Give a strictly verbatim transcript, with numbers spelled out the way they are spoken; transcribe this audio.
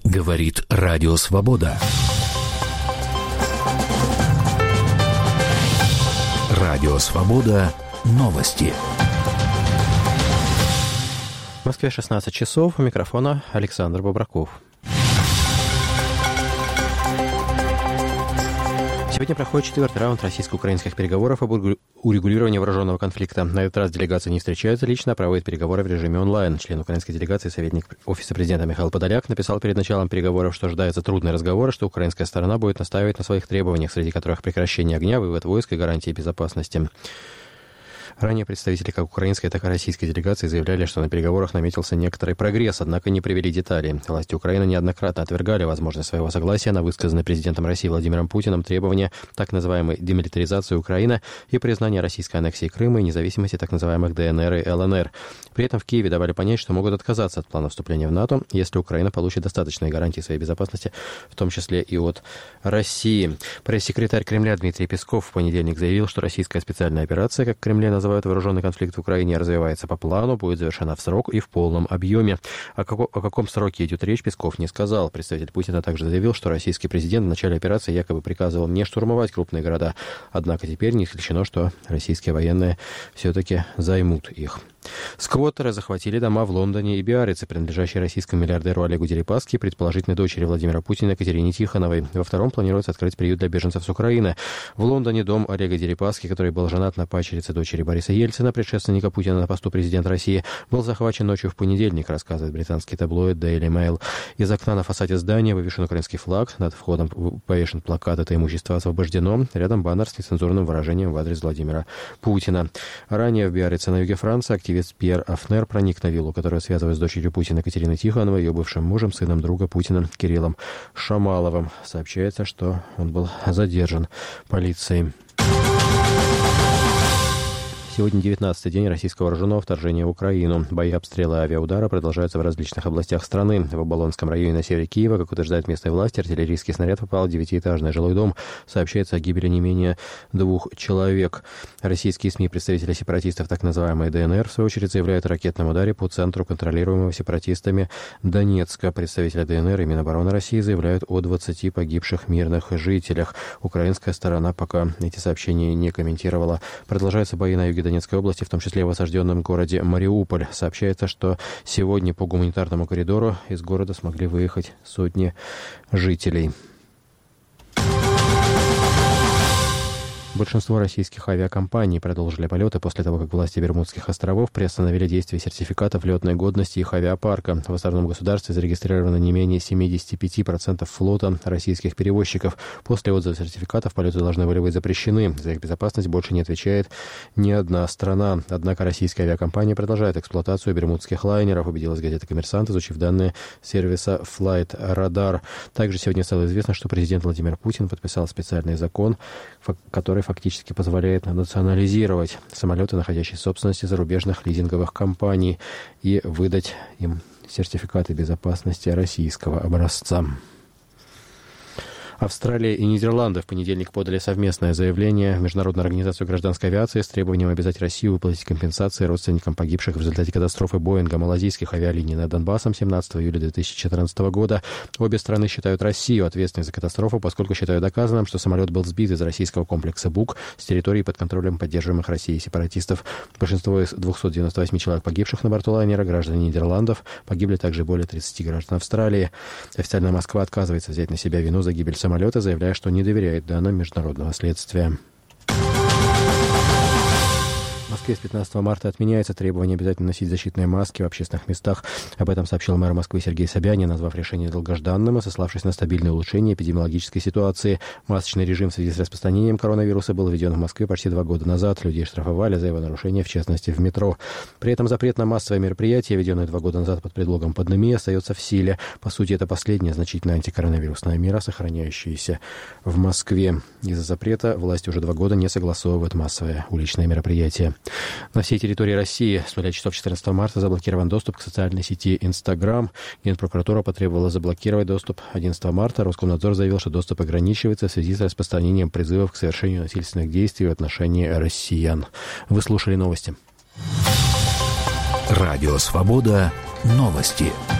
Говорит Радио Свобода. Радио Свобода. Новости. В Москве шестнадцать часов. У микрофона Александр Бобраков. Сегодня проходит четвертый раунд российско-украинских переговоров об урегулировании вооруженного конфликта. На этот раз делегации не встречаются лично, а проводят переговоры в режиме онлайн. Член украинской делегации, советник Офиса президента Михаил Подоляк написал перед началом переговоров, что ожидаются трудные разговоры, что украинская сторона будет настаивать на своих требованиях, среди которых прекращение огня, вывод войск и гарантии безопасности. Ранее представители как украинской, так и российской делегации заявляли, что на переговорах наметился некоторый прогресс, однако не привели детали. Власти Украины неоднократно отвергали возможность своего согласия на высказанные президентом России Владимиром Путиным требования так называемой демилитаризации Украины и признания российской аннексии Крыма и независимости так называемых ДНР и ЛНР. При этом в Киеве давали понять, что могут отказаться от плана вступления в НАТО, если Украина получит достаточные гарантии своей безопасности, в том числе и от России. Пресс-секретарь Кремля Дмитрий Песков в понедельник заявил, что российская специальная операция, как в Кремле называют вооруженный конфликт в Украине, развивается по плану, будет завершена в срок и в полном объеме. О, како- о каком сроке идет речь, Песков не сказал. Представитель Путина также заявил, что российский президент в начале операции якобы приказывал не штурмовать крупные города. Однако теперь не исключено, что российские военные все-таки займут их. Сквоттеры захватили дома в Лондоне и Биаррице, принадлежащие российскому миллиардеру Олегу Дерипаски, предположительной дочери Владимира Путина Екатерине Тихоновой. Во втором планируется открыть приют для беженцев с Украины. В Лондоне дом Олега Дерипаски, который был женат на падчерице дочери Бориса Ельцина, предшественника Путина на посту президента России, был захвачен ночью в понедельник, рассказывает британский таблоид Daily Mail. Из окна на фасаде здания вывешен украинский флаг, над входом повешен плакат «Это имущество освобождено», рядом баннер с нецензурным выражением в адрес Владимира Путина. Ранее в Биаррице на юге Франции активист Пьер Афнер проник на виллу, которую связывает с дочерью Путина Екатериной Тихоновой, ее бывшим мужем, сыном друга Путина Кириллом Шамаловым. Сообщается, что он был задержан полицией. Сегодня девятнадцатый день российского вооруженного вторжения в Украину. Бои, обстрелы и авиаудары продолжаются в различных областях страны. В Оболонском районе на севере Киева, как утверждает местные власти, артиллерийский снаряд попал в девятиэтажный жилой дом. Сообщается о гибели не менее двух человек. Российские СМИ, представители сепаратистов, так называемой ДНР, в свою очередь заявляют о ракетном ударе по центру, контролируемого сепаратистами Донецка. Представители ДНР и Минобороны России заявляют о двадцати погибших мирных жителях. Украинская сторона пока эти сообщения не комментировала. Продолжаются бои на юге Донецкой области, в том числе в осажденном городе Мариуполь. Сообщается, что сегодня по гуманитарному коридору из города смогли выехать сотни жителей. Большинство российских авиакомпаний продолжили полеты после того, как власти Бермудских островов приостановили действие сертификатов летной годности их авиапарка. В островном государстве зарегистрировано не менее семьдесят пять процентов флота российских перевозчиков. После отзыва сертификатов полеты должны были быть запрещены. За их безопасность больше не отвечает ни одна страна. Однако российская авиакомпания продолжает эксплуатацию бермудских лайнеров, убедилась газета «Коммерсант», изучив данные сервиса Flight Radar. Также сегодня стало известно, что президент Владимир Путин подписал специальный закон, который фактически позволяет национализировать самолеты, находящиеся в собственности зарубежных лизинговых компаний, и выдать им сертификаты безопасности российского образца. Австралия и Нидерланды в понедельник подали совместное заявление в Международную организацию гражданской авиации с требованием обязать Россию выплатить компенсации родственникам погибших в результате катастрофы Боинга малазийских авиалиний над Донбассом семнадцатого июля две тысячи четырнадцатого года. Обе страны считают Россию ответственной за катастрофу, поскольку считают доказанным, что самолет был сбит из российского комплекса БУК с территории под контролем поддерживаемых Россией сепаратистов. Большинство из двухсот девяноста восьми человек, погибших на борту лайнера, граждане Нидерландов. Погибли также более тридцати граждан Австралии. Официальная Москва отказывается взять на себя вину за гибель самолета, самолета, заявляя, что не доверяет данным международного следствия. В Москве с пятнадцатого марта отменяется требование обязательно носить защитные маски в общественных местах. Об этом сообщил мэр Москвы Сергей Собянин, назвав решение долгожданным и сославшись на стабильное улучшение эпидемиологической ситуации. Масочный режим в связи с распространением коронавируса был введен в Москве почти два года назад. Людей штрафовали за его нарушение, в частности, в метро. При этом запрет на массовые мероприятия, введенный два года назад под предлогом пандемии, остается в силе. По сути, это последняя значительная антикоронавирусная мера, сохраняющаяся в Москве. Из-за запрета власти уже два года не согласовывают массовые уличные мероприятия. На всей территории России с нуля часов четырнадцатого марта заблокирован доступ к социальной сети Инстаграм. Генпрокуратура потребовала заблокировать доступ одиннадцатого марта. Роскомнадзор заявил, что доступ ограничивается в связи с распространением призывов к совершению насильственных действий в отношении россиян. Вы слушали новости. Радио «Свобода». Новости.